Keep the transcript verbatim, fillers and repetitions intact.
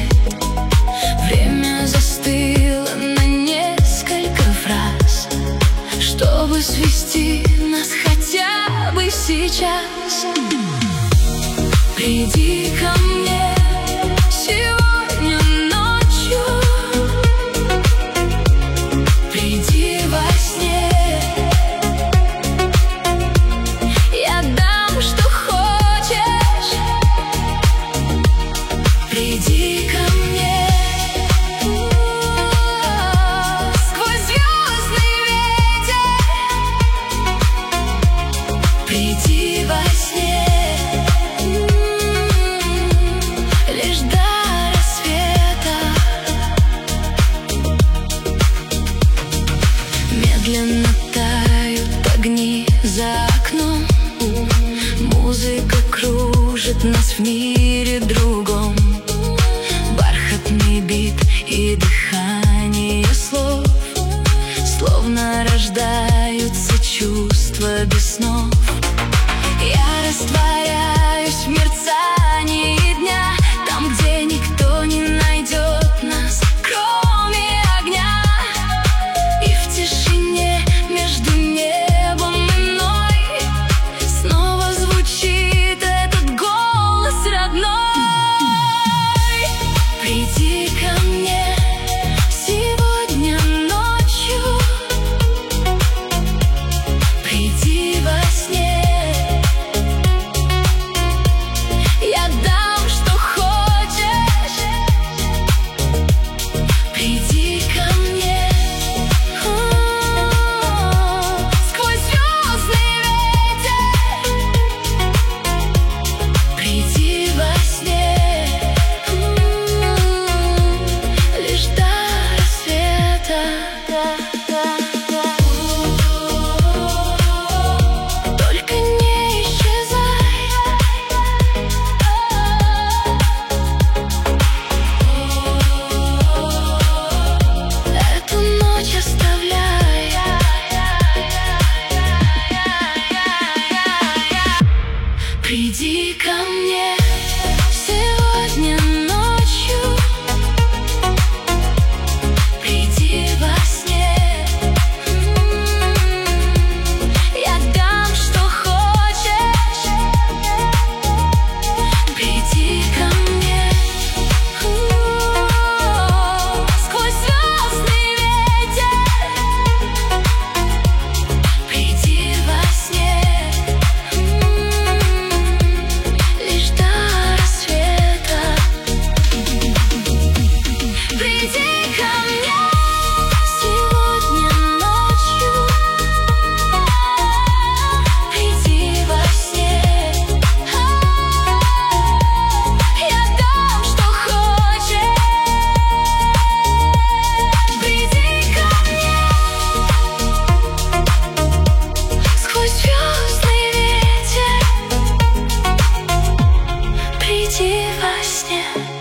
Время застыло на несколько фраз, чтобы свести нас хотя бы сейчас. Приди ко мне сегодня ночью, приди во сне. Я дам, что хочешь. Приди ко мне сквозь звездный ветер. Приди во сне. Лишь до рассвета. Медленно тают огни за окном. Музыка кружит нас в мире другом. Бархатный бит и дыхание слов, словно рождаются чувства без снов. Я растворяюсь в мерцании дня, там, где никто не найдет нас, кроме огня. И в тишине между небом и мной снова звучит этот голос родной. Приди ко мне сегодня ночью, приди во сне. Я дам, что хочешь. Приди ко мне сквозь звездный ветер. Приди во сне. Лишь до рассвета. Только не исчезай. Эту ночь оставляй. Приди ко мне сегодня ночью, приди во сне. Я дам, что хочешь. Приди ко мне сквозь звездный ветер. Приди во сне. Лишь до рассвета. Приди ко мне сегодня ночью, приди во сне. Я дам, что хочешь. Приди ко мне сквозь звездный ветер. Приди во сне.